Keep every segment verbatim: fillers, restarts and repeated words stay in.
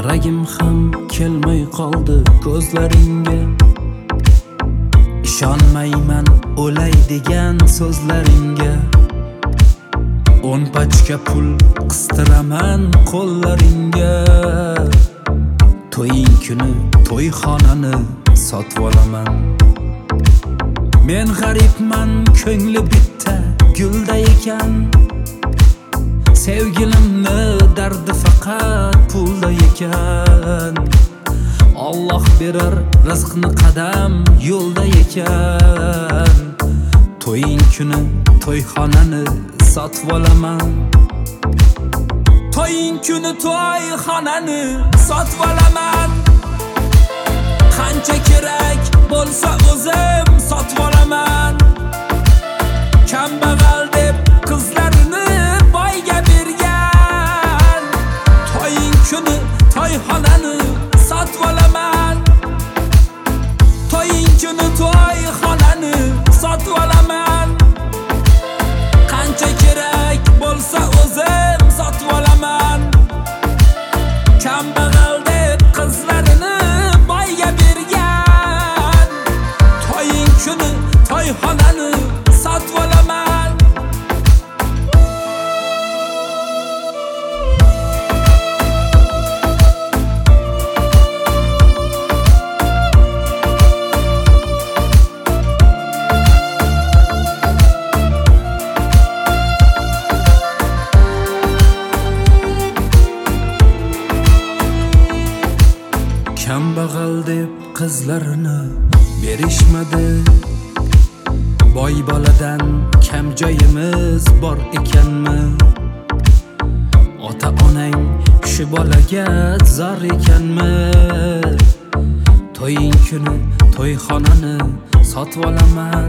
Qaragim ham kelmay qoldi ko'zlaringga. Ishonmayman o'lay degan so'zlaringga. o'n pachka pul qistiraman qo'llaringga. To'ying kuni to'yxonani sotib olaman. Men g'aribman, ko'ngli bitta gulda ekan. Sevgilimni dardi faqat pulda ekan. Alloh berar rizqni qadam yo'lda ekan. To'ying kuni to'yxonani sotib olaman. To'ying kuni to'yxonani sotib olaman. Qancha kerak bo'lsa o'zim sotib olaman. Kambag'al deb qizlarini boyga bergan. To'ying kuni to'yxonani sotib olaman. To'ying kuni to'yxonani sotib olaman. Qancha kerak bo'lsa o'zim sotib olaman. Kambag'al deb qizlarini boyga bergan. To'ying kuni to'yxonani sotib olaman. Kambag'al deb qizlarini berishmadi. Boy boladan kam joyimiz bor ekanmi? Ota onang shu bolaga zor ekanmi? To'ying kuni to'yxonani sotib olaman.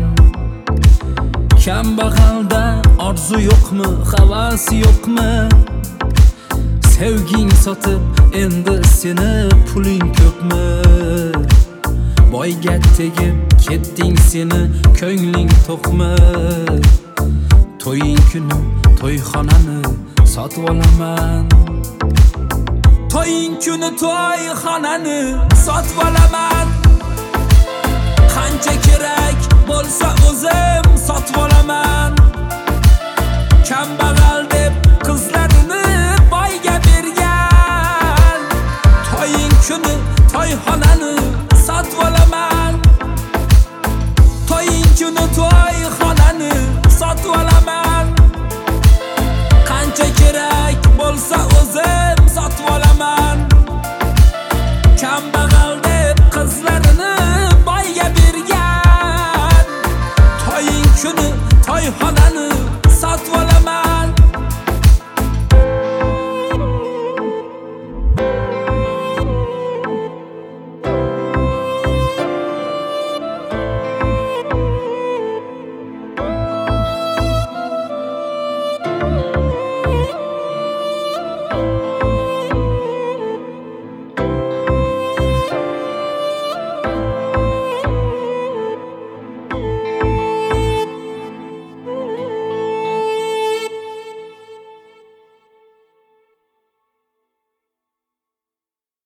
Kambag'alda orzu yo'qmi, havas yo'qmi? Sevging sotib endi seni puling ko'pmi? Boyga tegib ketding seni ko'ngling to'qmi? To'ying kuni to'yxonani sotib olaman. To'ying kuni to'yxonani sotib olaman. Qancha kerak bo'lsa o'zim sotib olaman. Kambag'al deb qizlarini boyga bergan. To'ying kuni to'yxonani sotib olaman. To'ying kuni to'yxonani sotib olaman. Qancha kerak bo'lsa o'zim sotib olaman. Kambag'al deb qizlarini boyga bergan. To'ying kuni to'yxonani